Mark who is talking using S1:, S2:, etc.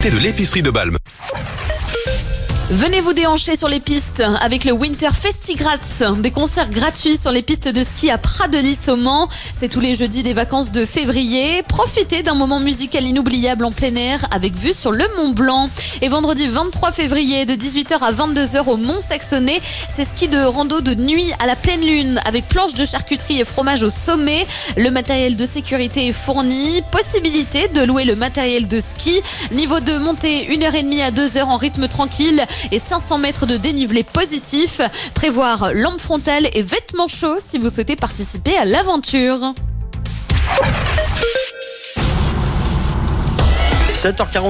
S1: de l'épicerie de Balme.
S2: Venez vous déhancher sur les pistes avec le Winter Festigrat, des concerts gratuits sur les pistes de ski à Pradeny au Mans. C'est tous les jeudis des vacances de février. Profitez d'un moment musical inoubliable en plein air avec vue sur le Mont Blanc. Et vendredi 23 février de 18h à 22h au Mont Saxonnet, c'est ski de rando de nuit à la pleine lune avec planche de charcuterie et fromage au sommet. Le matériel de sécurité est fourni. Possibilité de louer le matériel de ski. Niveau de montée 1h30 à 2h en rythme tranquille et 500 mètres de dénivelé positif. Prévoir lampe frontale et vêtements chauds si vous souhaitez participer à l'aventure.
S3: 7h40.